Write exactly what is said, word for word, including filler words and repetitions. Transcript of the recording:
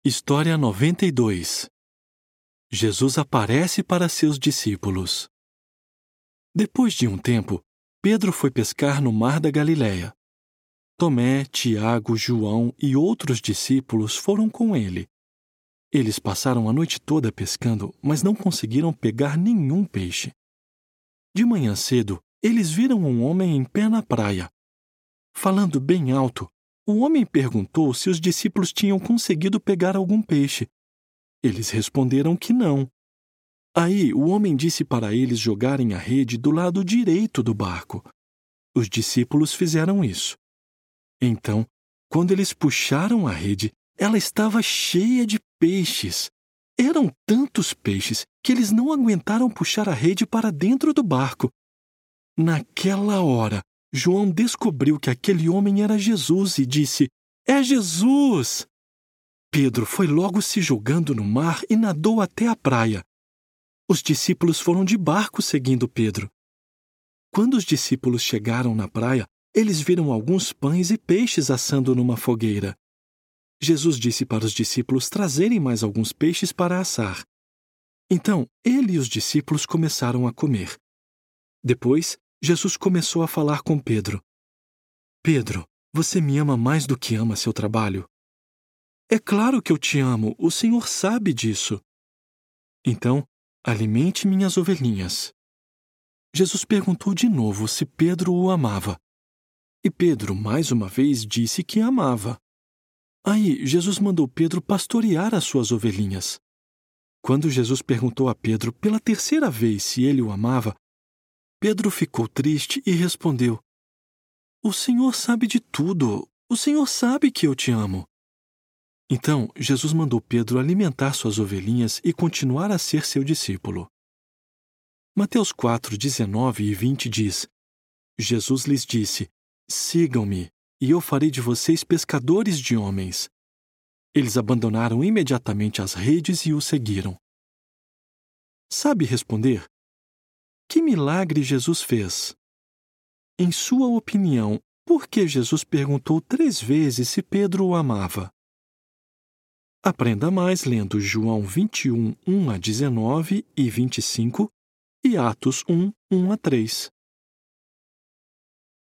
História noventa e dois. Jesus aparece para seus discípulos. Depois de um tempo, Pedro foi pescar no mar da Galileia. Tomé, Tiago, João e outros discípulos foram com ele. Eles passaram a noite toda pescando, mas não conseguiram pegar nenhum peixe. De manhã cedo, eles viram um homem em pé na praia. Falando bem alto, o homem perguntou se os discípulos tinham conseguido pegar algum peixe. Eles responderam que não. Aí o homem disse para eles jogarem a rede do lado direito do barco. Os discípulos fizeram isso. Então, quando eles puxaram a rede, ela estava cheia de peixes. Eram tantos peixes que eles não aguentaram puxar a rede para dentro do barco. Naquela hora, João descobriu que aquele homem era Jesus e disse: "É Jesus!" Pedro foi logo se jogando no mar e nadou até a praia. Os discípulos foram de barco seguindo Pedro. Quando os discípulos chegaram na praia, eles viram alguns pães e peixes assando numa fogueira. Jesus disse para os discípulos trazerem mais alguns peixes para assar. Então, ele e os discípulos começaram a comer. Depois, Jesus começou a falar com Pedro. "Pedro, você me ama mais do que ama seu trabalho?" "É claro que eu te amo, o Senhor sabe disso." "Então, alimente minhas ovelhinhas." Jesus perguntou de novo se Pedro o amava. E Pedro, mais uma vez, disse que amava. Aí, Jesus mandou Pedro pastorear as suas ovelhinhas. Quando Jesus perguntou a Pedro pela terceira vez se ele o amava, Pedro ficou triste e respondeu: "O Senhor sabe de tudo. O Senhor sabe que eu te amo." Então, Jesus mandou Pedro alimentar suas ovelhinhas e continuar a ser seu discípulo. Mateus quatro, dezenove e vinte diz: Jesus lhes disse: "Sigam-me, e eu farei de vocês pescadores de homens." Eles abandonaram imediatamente as redes e o seguiram. Sabe responder? Que milagre Jesus fez? Em sua opinião, por que Jesus perguntou três vezes se Pedro o amava? Aprenda mais lendo João vinte e um, um a dezenove e vinte e cinco e Atos um, um a três.